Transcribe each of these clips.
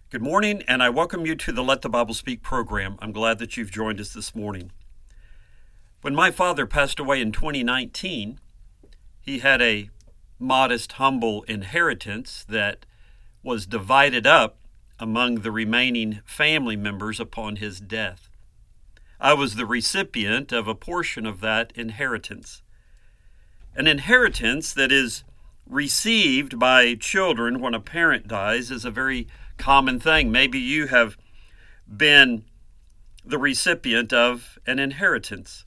Good morning, and I welcome you to the Let the Bible Speak program. I'm glad that you've joined us this morning. When my father passed away in 2019, he had a modest, humble inheritance that was divided up among the remaining family members upon his death. I was the recipient of a portion of that inheritance. An inheritance that is received by children when a parent dies is a very common thing. Maybe you have been the recipient of an inheritance.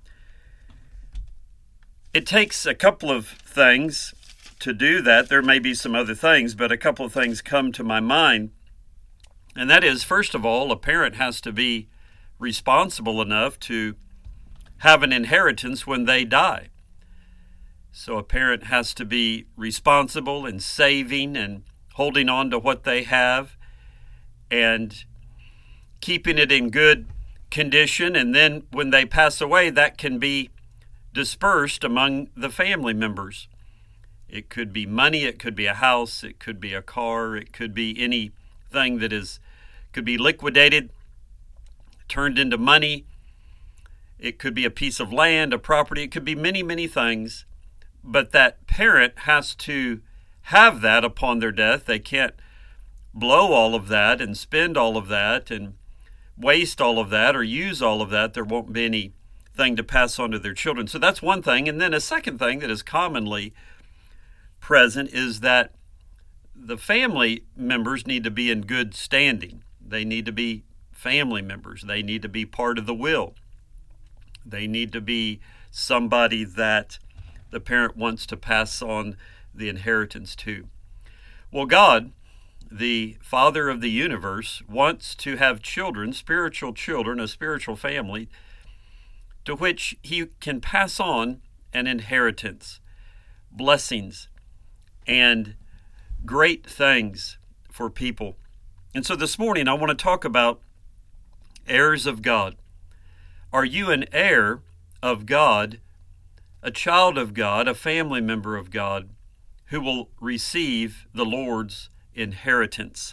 It takes a couple of things to do that. There may be some other things, but a couple of things come to my mind. And that is, first of all, a parent has to be responsible enough to have an inheritance when they die. So a parent has to be responsible in saving and holding on to what they have and keeping it in good condition. And then when they pass away, that can be dispersed among the family members. It could be money, it could be a house, it could be a car, it could be anything that could be liquidated, turned into money. It could be a piece of land, a property, it could be many, many things. But that parent has to have that upon their death. They can't blow all of that and spend all of that and waste all of that or use all of that. There won't be anything to pass on to their children. So that's one thing. And then a second thing that is commonly present is that the family members need to be in good standing. They need to be family members. They need to be part of the will. They need to be somebody that the parent wants to pass on the inheritance to. Well, God, the Father of the universe, wants to have children, spiritual children, a spiritual family, to which He can pass on an inheritance, blessings, and great things for people. And so this morning I want to talk about heirs of God. Are you an heir of God, a child of God, a family member of God, who will receive the Lord's inheritance?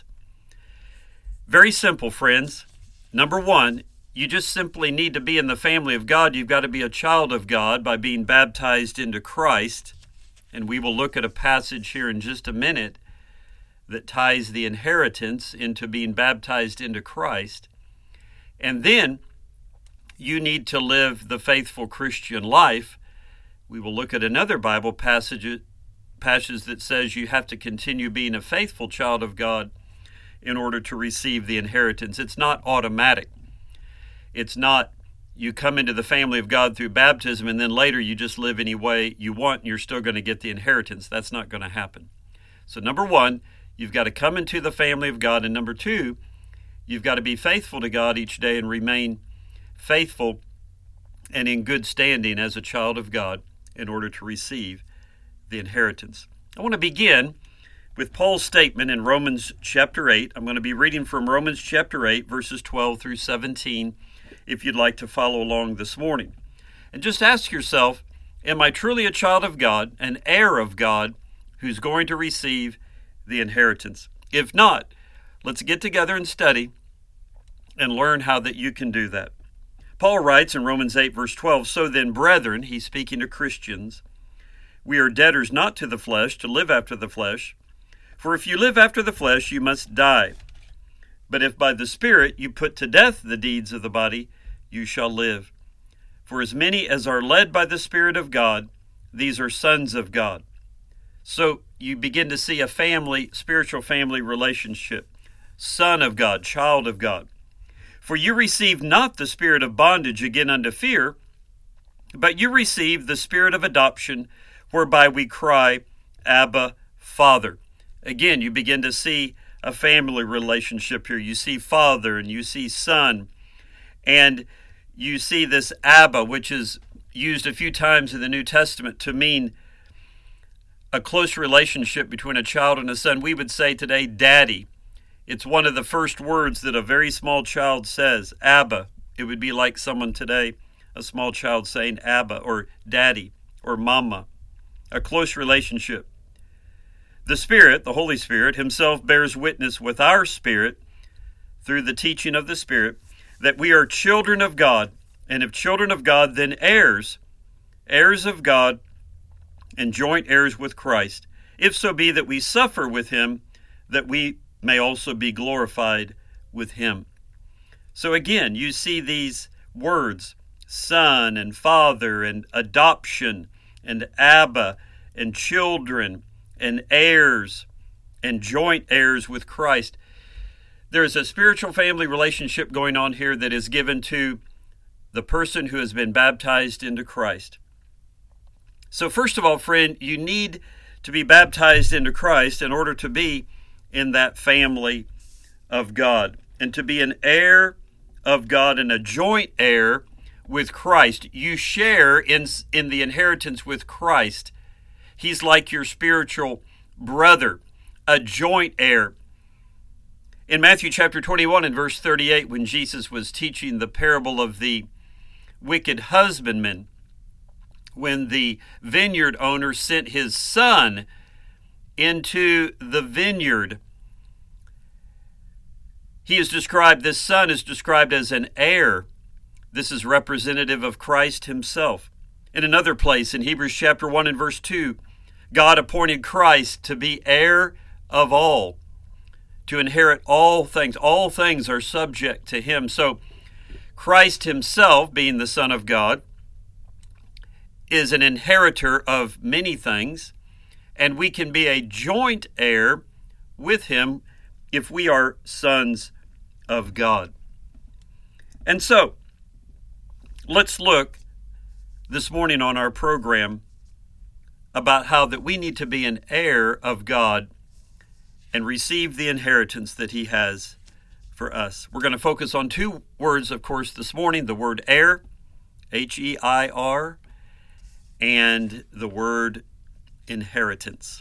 Very simple, friends. Number one, you just simply need to be in the family of God. You've got to be a child of God by being baptized into Christ. And we will look at a passage here in just a minute that ties the inheritance into being baptized into Christ. And then you need to live the faithful Christian life. We will look at another Bible passage that says you have to continue being a faithful child of God in order to receive the inheritance. It's not automatic. It's not you come into the family of God through baptism and then later you just live any way you want and you're still going to get the inheritance. That's not going to happen. So number one, you've got to come into the family of God. And number two, you've got to be faithful to God each day and remain faithful and in good standing as a child of God in order to receive the inheritance. I want to begin with Paul's statement in Romans chapter 8. I'm going to be reading from Romans chapter 8, verses 12 through 17, if you'd like to follow along this morning. And just ask yourself, am I truly a child of God, an heir of God, who's going to receive the inheritance? If not, let's get together and study and learn how that you can do that. Paul writes in Romans 8, verse 12, "So then, brethren," he's speaking to Christians, "we are debtors not to the flesh, to live after the flesh. For if you live after the flesh, you must die. But if by the Spirit you put to death the deeds of the body, you shall live. For as many as are led by the Spirit of God, these are sons of God." So you begin to see a spiritual family relationship. Son of God, child of God. "For you received not the spirit of bondage again unto fear, but you received the spirit of adoption, whereby we cry, Abba, Father." Again, you begin to see a family relationship here. You see father and you see son. And you see this Abba, which is used a few times in the New Testament to mean a close relationship between a child and a son. We would say today, daddy. It's one of the first words that a very small child says, Abba. It would be like someone today, a small child saying Abba or daddy or mama. A close relationship. The Spirit, the Holy Spirit himself, bears witness with our spirit through the teaching of the Spirit that we are children of God, and if children of God, then heirs, heirs of God, and joint heirs with Christ, if so be that we suffer with him, that we may also be glorified with him. So again, you see these words, son and father and adoption and Abba and children and heirs and joint heirs with Christ. There's a spiritual family relationship going on here that is given to the person who has been baptized into Christ. So first of all, friend, you need to be baptized into Christ in order to be in that family of God and to be an heir of God and a joint heir with Christ. You share in the inheritance with Christ. He's like your spiritual brother, a joint heir. In Matthew chapter 21 and verse 38, when Jesus was teaching the parable of the wicked husbandman, when the vineyard owner sent his son into the vineyard, this son is described as an heir. This is representative of Christ himself. In another place, in Hebrews chapter 1 and verse 2, God appointed Christ to be heir of all, to inherit all things. All things are subject to him. So Christ himself, being the Son of God, is an inheritor of many things, and we can be a joint heir with him if we are sons of God. And so, let's look this morning on our program about how that we need to be an heir of God and receive the inheritance that he has for us. We're going to focus on two words, of course, this morning: the word heir, H-E-I-R, and the word inheritance.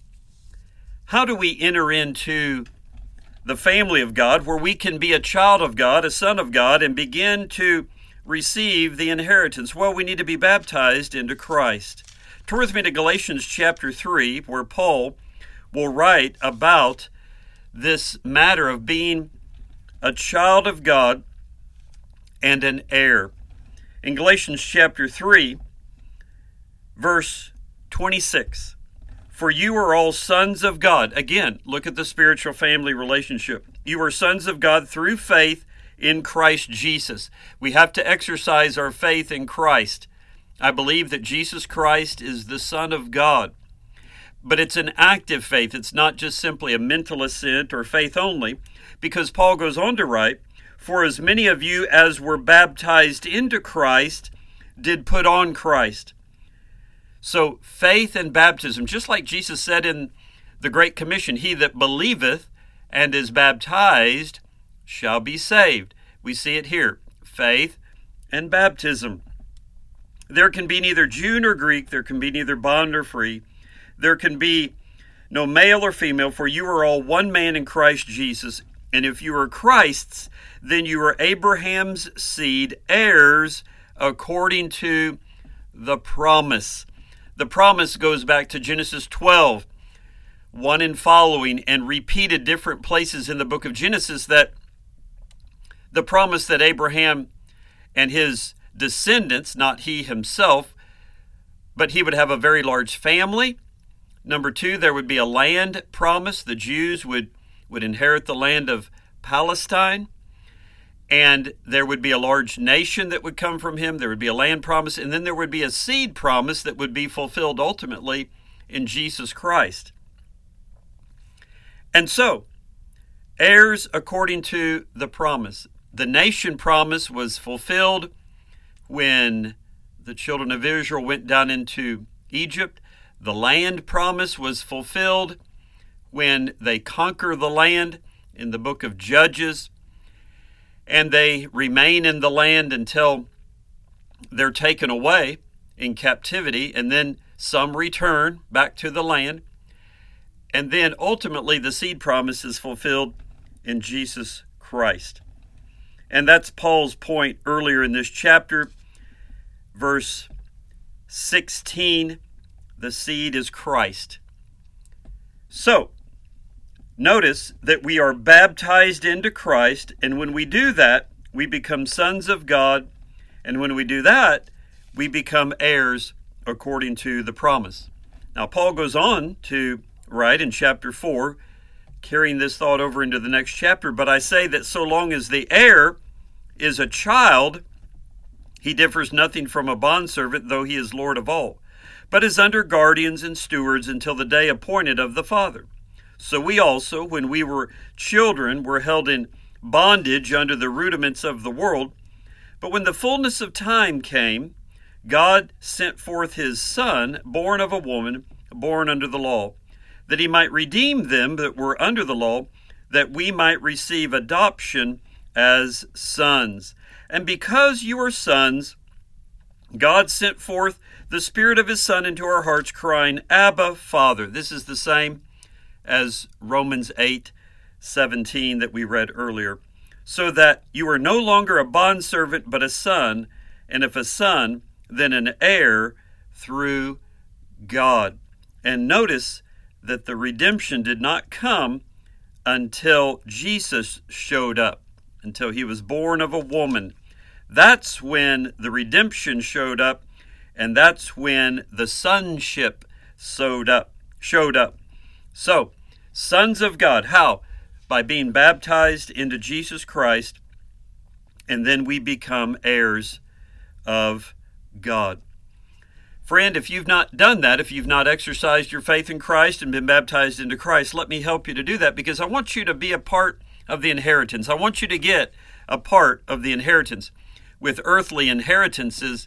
How do we enter into the family of God where we can be a child of God, a son of God, and begin to receive the inheritance? Well, we need to be baptized into Christ. Turn with me to Galatians chapter 3, where Paul will write about this matter of being a child of God and an heir. In Galatians chapter 3, verse 26, for you are all sons of God. Again, look at the spiritual family relationship. You are sons of God through faith in Christ Jesus. We have to exercise our faith in Christ. I believe that Jesus Christ is the Son of God. But it's an active faith. It's not just simply a mental assent or faith only, because Paul goes on to write, for as many of you as were baptized into Christ did put on Christ. So faith and baptism, just like Jesus said in the Great Commission, he that believeth and is baptized shall be saved. We see it here, faith and baptism. There can be neither Jew nor Greek, there can be neither bond nor free, there can be no male or female, for you are all one man in Christ Jesus. And if you are Christ's, then you are Abraham's seed, heirs according to the promise. The promise goes back to Genesis 12, 1 and following, and repeated different places in the book of Genesis, that the promise that Abraham and his descendants, not he himself, but he would have a very large family. Number 2, there would be a land promise. The Jews would inherit the land of Palestine, and there would be a large nation that would come from him. There would be a land promise, and then there would be a seed promise that would be fulfilled ultimately in Jesus Christ. And so, heirs according to the promise. The nation promise was fulfilled when the children of Israel went down into Egypt. The land promise was fulfilled when they conquer the land in the book of Judges, and they remain in the land until they're taken away in captivity, and then some return back to the land. And then ultimately the seed promise is fulfilled in Jesus Christ. And that's Paul's point earlier in this chapter, verse 16, the seed is Christ. So, notice that we are baptized into Christ, and when we do that, we become sons of God, and when we do that, we become heirs according to the promise. Now, Paul goes on to write in chapter 4, carrying this thought over into the next chapter, but I say that so long as the heir is a child, he differs nothing from a bondservant, though he is Lord of all, but is under guardians and stewards until the day appointed of the Father. So we also, when we were children, were held in bondage under the rudiments of the world. But when the fullness of time came, God sent forth his Son, born of a woman, born under the law, that he might redeem them that were under the law, that we might receive adoption as sons. And because you are sons, God sent forth the Spirit of his Son into our hearts, crying, Abba, Father. This is the same as Romans 8:17 that we read earlier. So that you are no longer a bondservant, but a son, and if a son, then an heir through God. And notice that the redemption did not come until Jesus showed up, until he was born of a woman. That's when the redemption showed up, and that's when the sonship showed up. So, sons of God, how? By being baptized into Jesus Christ, and then we become heirs of God. Friend, if you've not done that, if you've not exercised your faith in Christ and been baptized into Christ, let me help you to do that, because I want you to be a part of the inheritance. I want you to get a part of the inheritance. With earthly inheritances,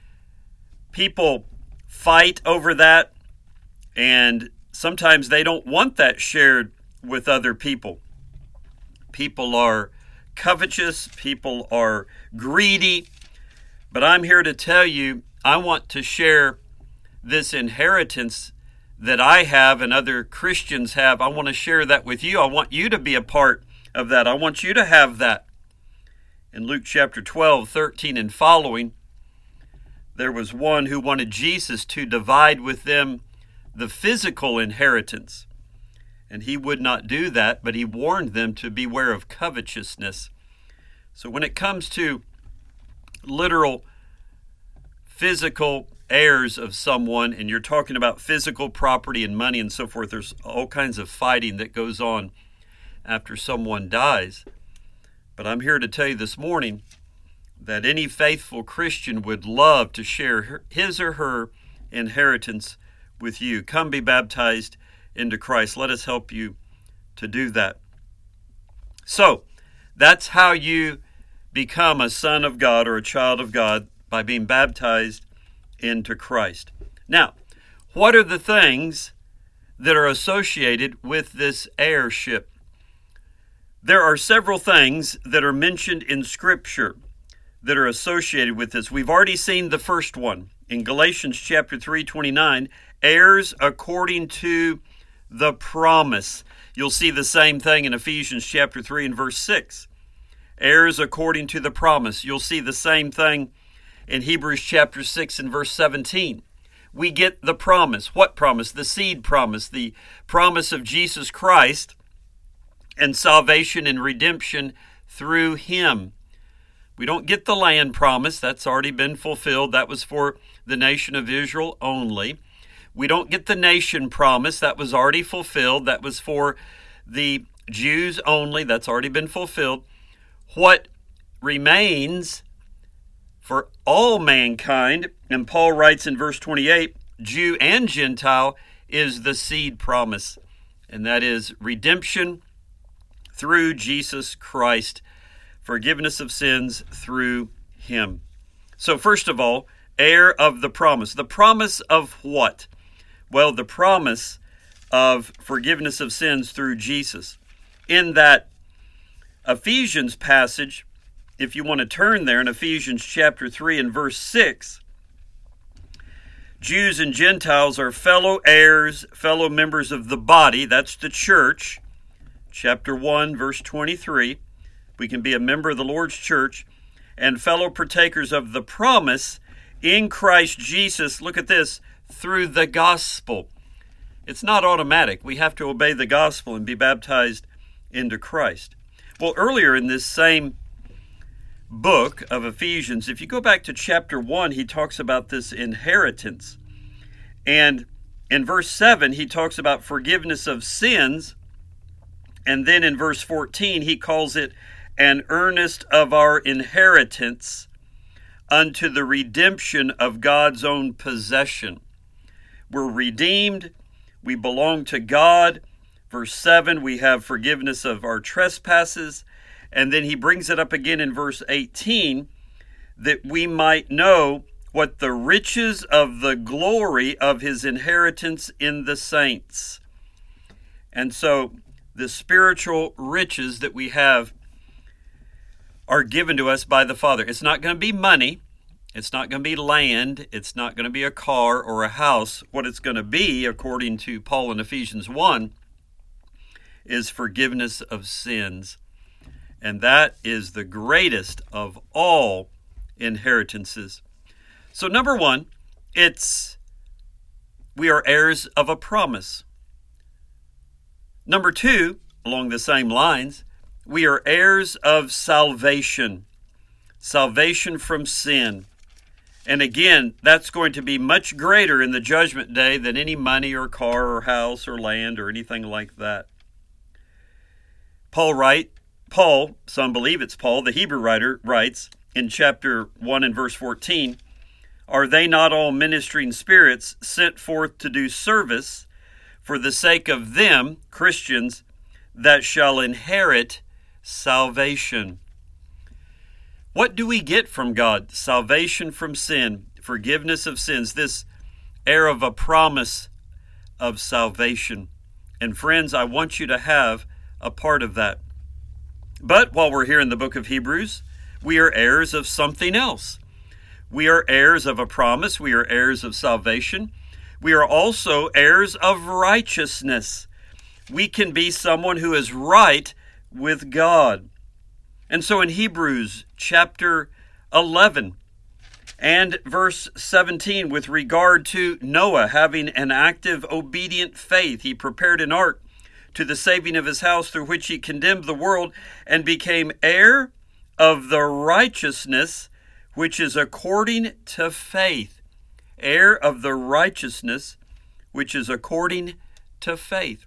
people fight over that, and sometimes they don't want that shared with other people. People are covetous, people are greedy, but I'm here to tell you, I want to share this inheritance that I have and other Christians have. I want to share that with you. I want you to be a part of that. I want you to have that. In Luke chapter 12, 13 and following, there was one who wanted Jesus to divide with them the physical inheritance. And he would not do that, but he warned them to beware of covetousness. So when it comes to literal physical heirs of someone, and you're talking about physical property and money and so forth, there's all kinds of fighting that goes on after someone dies. But I'm here to tell you this morning that any faithful Christian would love to share his or her inheritance with you. Come be baptized into Christ. Let us help you to do that. So, that's how you become a son of God or a child of God, by being baptized into Christ. Now, what are the things that are associated with this heirship? There are several things that are mentioned in Scripture that are associated with this. We've already seen the first one in Galatians chapter 3:29, heirs according to the promise. You'll see the same thing in Ephesians chapter 3 and verse 6. Heirs according to the promise. You'll see the same thing in Hebrews chapter 6 and verse 17. We get the promise. What promise? The seed promise, the promise of Jesus Christ and salvation and redemption through him. We don't get the land promise. That's already been fulfilled. That was for the nation of Israel only. We don't get the nation promise. That was already fulfilled. That was for the Jews only. That's already been fulfilled. What remains for all mankind, and Paul writes in verse 28, Jew and Gentile, is the seed promise, and that is redemption through Jesus Christ, forgiveness of sins through him. So first of all, heir of the promise. The promise of what? Well, the promise of forgiveness of sins through Jesus. In that Ephesians passage, if you want to turn there in Ephesians chapter 3 and verse 6, Jews and Gentiles are fellow heirs, fellow members of the body. That's the church. Chapter 1, verse 23. We can be a member of the Lord's church and fellow partakers of the promise in Christ Jesus. Look at this, through the gospel. It's not automatic. We have to obey the gospel and be baptized into Christ. Well, earlier in this same book of Ephesians, if you go back to chapter 1, he talks about this inheritance. And in verse 7, he talks about forgiveness of sins. And then in verse 14, he calls it an earnest of our inheritance unto the redemption of God's own possession. We're redeemed. We belong to God. Verse 7, we have forgiveness of our trespasses. And then he brings it up again in verse 18, that we might know what the riches of the glory of his inheritance in the saints. And so the spiritual riches that we have are given to us by the Father. It's not going to be money. It's not going to be land. It's not going to be a car or a house. What it's going to be, according to Paul in Ephesians 1, is forgiveness of sins. And that is the greatest of all inheritances. So number one, we are heirs of a promise. Number two, along the same lines, we are heirs of salvation. Salvation from sin. And again, that's going to be much greater in the judgment day than any money or car or house or land or anything like that. Paul, some believe it's Paul, the Hebrew writer, writes in chapter 1 and verse 14, "Are they not all ministering spirits sent forth to do service for the sake of them," Christians, "that shall inherit salvation?" What do we get from God? Salvation from sin, forgiveness of sins, this heir of a promise of salvation. And friends, I want you to have a part of that. But while we're here in the book of Hebrews, we are heirs of something else. We are heirs of a promise. We are heirs of salvation. We are also heirs of righteousness. We can be someone who is right with God. And so in Hebrews chapter 11 and verse 17, with regard to Noah having an active, obedient faith, he prepared an ark to the saving of his house, through which he condemned the world and became heir of the righteousness which is according to faith. Heir of the righteousness which is according to faith.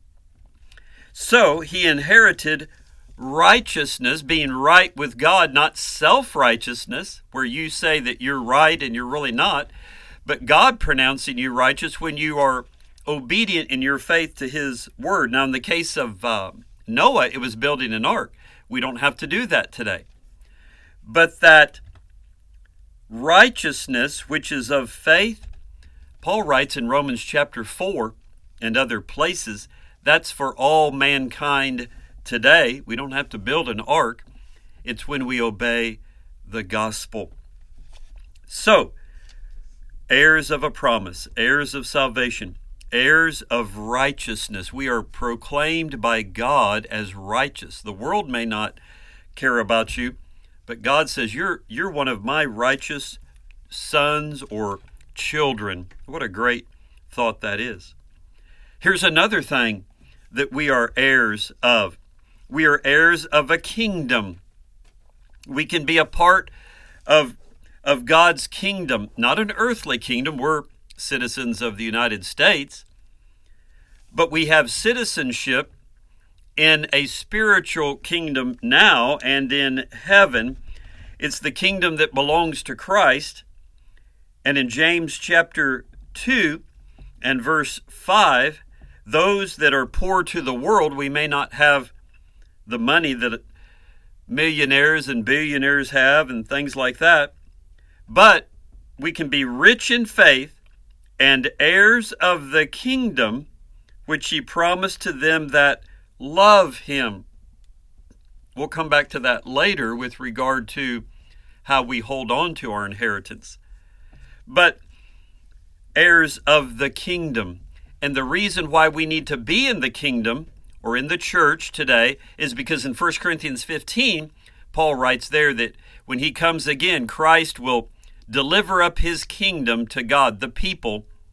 So he inherited righteousness, being right with God, not self-righteousness, where you say that you're right and you're really not, but God pronouncing you righteous when you are obedient in your faith to his word. Now, in the case of Noah, it was building an ark. We don't have to do that today. But that righteousness, which is of faith, Paul writes in Romans chapter 4 and other places, that's for all mankind today. We don't have to build an ark. It's when we obey the gospel. So, heirs of a promise, heirs of salvation, heirs of righteousness. We are proclaimed by God as righteous. The world may not care about you, but God says, you're one of my righteous sons or children. What a great thought that is. Here's another thing that we are heirs of. We are heirs of a kingdom. We can be a part of God's kingdom, not an earthly kingdom. We're citizens of the United States, but we have citizenship in a spiritual kingdom now and in heaven. It's the kingdom that belongs to Christ. And in James chapter 2 and verse 5, those that are poor to the world, we may not have the money that millionaires and billionaires have and things like that, but we can be rich in faith and heirs of the kingdom which he promised to them that love him. We'll come back to that later with regard to how we hold on to our inheritance. But heirs of the kingdom. And the reason why we need to be in the kingdom or in the church today is because in 1 Corinthians 15, Paul writes there that when he comes again, Christ will deliver up his kingdom to God, the people,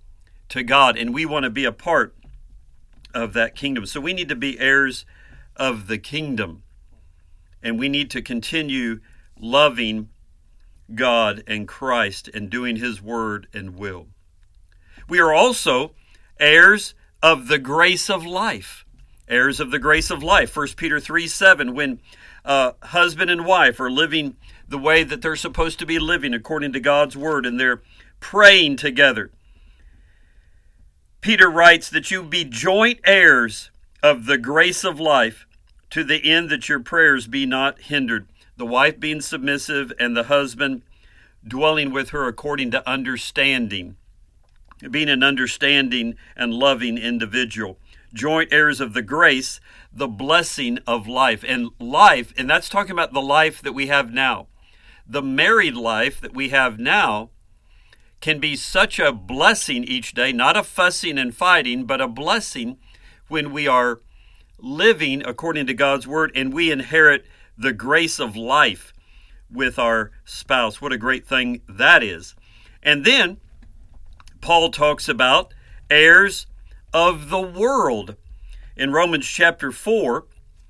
to God, and we want to be a part of that kingdom. So we need to be heirs of the kingdom, and we need to continue loving God and Christ and doing His word and will. We are also heirs of the grace of life. Heirs of the grace of life. 1 Peter 3:7, when husband and wife are living the way that they're supposed to be living according to God's word, and they're praying together. Peter writes that you be joint heirs of the grace of life, to the end that your prayers be not hindered. The wife being submissive and the husband dwelling with her according to understanding, being an understanding and loving individual. Joint heirs of the grace, the blessing of life. And life, and that's talking about the life that we have now. The married life that we have now can be such a blessing each day, not a fussing and fighting, but a blessing when we are living according to God's word and we inherit the grace of life with our spouse. What a great thing that is. And then Paul talks about heirs of the world. In Romans chapter 4,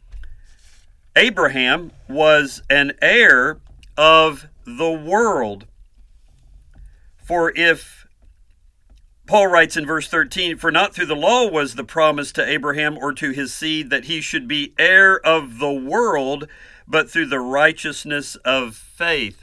Abraham was an heir of the world. For if, Paul writes in verse 13, for not through the law was the promise to Abraham or to his seed that he should be heir of the world, but through the righteousness of faith.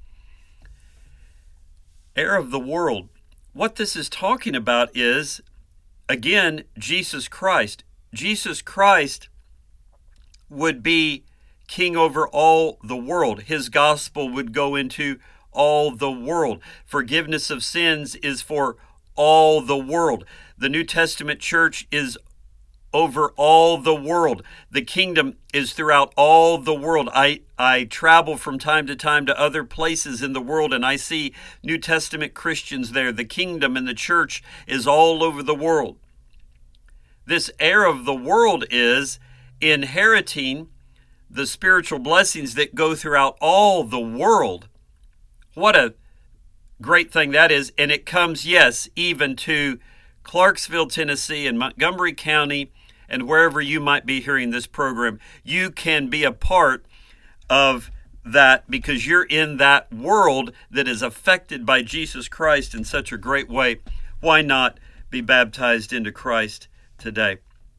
Heir of the world. What this is talking about is, again, Jesus Christ. Jesus Christ would be king over all the world. His gospel would go into all the world. Forgiveness of sins is for all the world. The New Testament church is over all the world. The kingdom is throughout all the world. I travel from time to time to other places in the world, and I see New Testament Christians there. The kingdom and the church is all over the world. This heir of the world is inheriting the spiritual blessings that go throughout all the world. What a great thing that is. And it comes, yes, even to Clarksville, Tennessee, and Montgomery County, and wherever you might be hearing this program. You can be a part of that because you're in that world that is affected by Jesus Christ in such a great way. Why not be baptized into Christ today?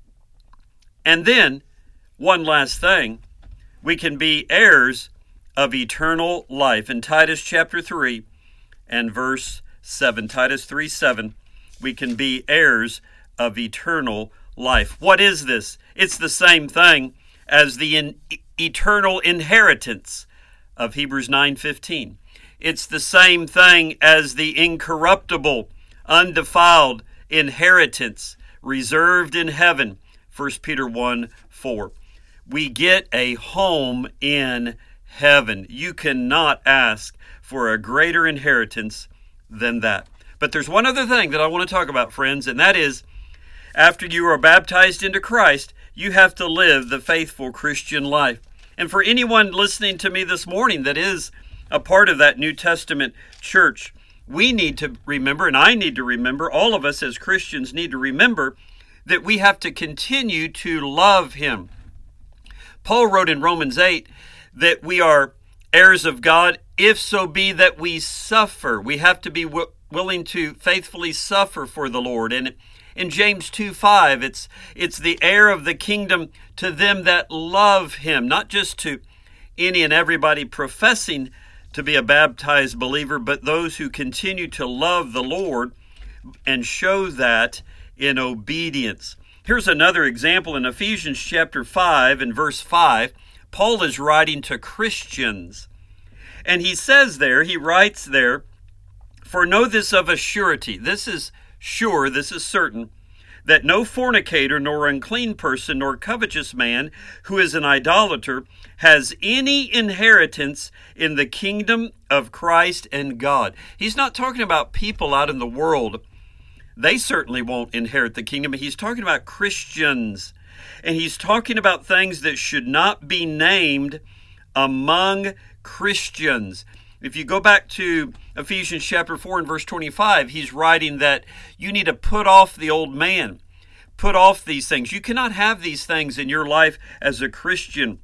And then, one last thing, we can be heirs of eternal life. In Titus chapter 3 and verse 7, Titus 3:7, we can be heirs of eternal life. What is this? It's the same thing as the eternal inheritance of Hebrews 9:15. It's the same thing as the incorruptible, undefiled inheritance reserved in heaven, 1 Peter 1:4. We get a home in heaven. You cannot ask for a greater inheritance than that. But there's one other thing that I want to talk about, friends, and that is, after you are baptized into Christ, you have to live the faithful Christian life. And for anyone listening to me this morning that is a part of that New Testament church, we need to remember, and I need to remember, all of us as Christians need to remember, that we have to continue to love Him. Paul wrote in Romans 8 that we are heirs of God, if so be that we suffer. We have to be willing to faithfully suffer for the Lord. And in James 2:5, it's the heir of the kingdom to them that love Him, not just to any and everybody professing to be a baptized believer, but those who continue to love the Lord and show that in obedience. Here's another example in Ephesians chapter 5 and verse 5. Paul is writing to Christians, and he says there, he writes there, for know this of a surety, this is sure, this is certain, that no fornicator, nor unclean person, nor covetous man who is an idolater has any inheritance in the kingdom of Christ and God. He's not talking about people out in the world. They certainly won't inherit the kingdom. He's talking about Christians. And he's talking about things that should not be named among Christians. If you go back to Ephesians chapter 4 and verse 25, he's writing that you need to put off the old man. Put off these things. You cannot have these things in your life as a Christian.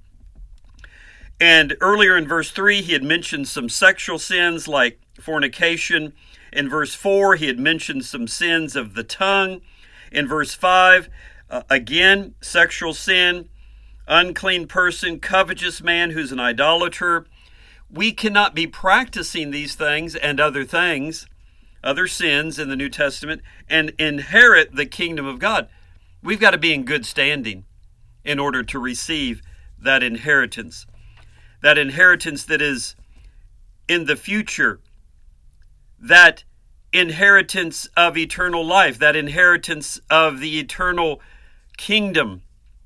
And earlier in verse 3, he had mentioned some sexual sins like fornication. In verse 4, he had mentioned some sins of the tongue. In verse 5, again, sexual sin, unclean person, covetous man who's an idolater. We cannot be practicing these things and other things, other sins in the New Testament, and inherit the kingdom of God. We've got to be in good standing in order to receive that inheritance. That inheritance that is in the future. That inheritance of eternal life. That inheritance of the eternal kingdom.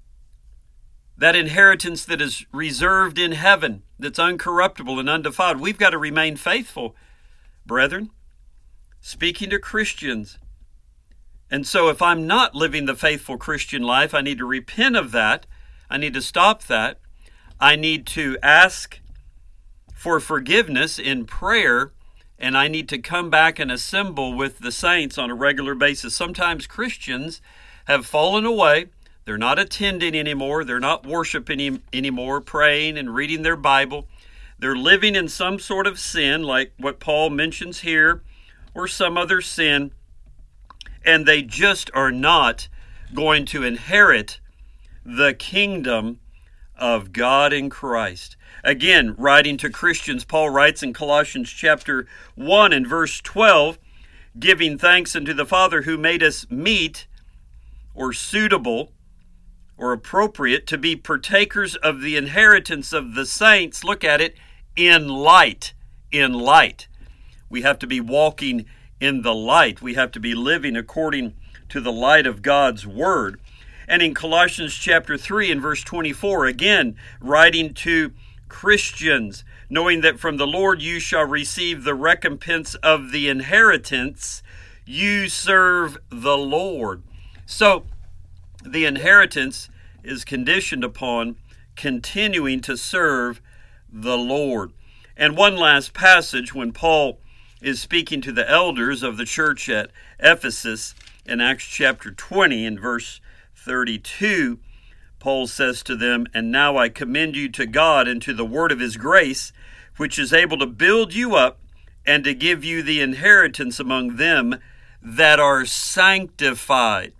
That inheritance that is reserved in heaven, that's uncorruptible and undefiled. We've got to remain faithful, brethren, speaking to Christians. And so if I'm not living the faithful Christian life, I need to repent of that. I need to stop that. I need to ask for forgiveness in prayer, and I need to come back and assemble with the saints on a regular basis. Sometimes Christians have fallen away. They're not attending anymore. They're not worshiping anymore, praying and reading their Bible. They're living in some sort of sin, like what Paul mentions here, or some other sin, and they just are not going to inherit the kingdom of God in Christ. Again, writing to Christians, Paul writes in Colossians chapter 1 and verse 12, giving thanks unto the Father who made us meet or suitable or appropriate to be partakers of the inheritance of the saints. Look at it, in light. In light. We have to be walking in the light. We have to be living according to the light of God's Word. And in Colossians chapter 3 and verse 24, again, writing to Christians, knowing that from the Lord you shall receive the recompense of the inheritance, you serve the Lord. So, the inheritance is conditioned upon continuing to serve the Lord. And one last passage, when Paul is speaking to the elders of the church at Ephesus in Acts chapter 20 and verse 32, Paul says to them, "And now I commend you to God and to the word of his grace, which is able to build you up and to give you the inheritance among them that are sanctified,"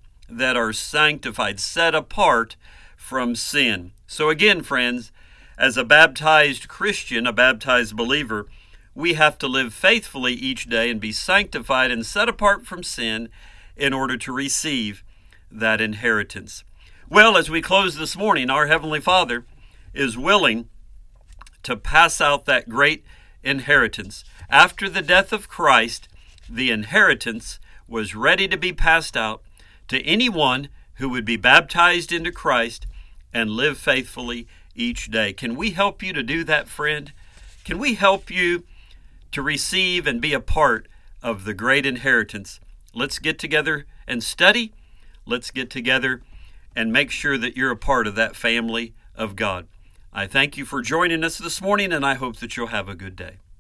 set apart from sin. So again, friends, as a baptized Christian, a baptized believer, we have to live faithfully each day and be sanctified and set apart from sin in order to receive that inheritance. Well, as we close this morning, our Heavenly Father is willing to pass out that great inheritance. After the death of Christ, the inheritance was ready to be passed out to anyone who would be baptized into Christ and live faithfully each day. Can we help you to do that, friend? Can we help you to receive and be a part of the great inheritance? Let's get together and study. Let's get together and make sure that you're a part of that family of God. I thank you for joining us this morning, and I hope that you'll have a good day.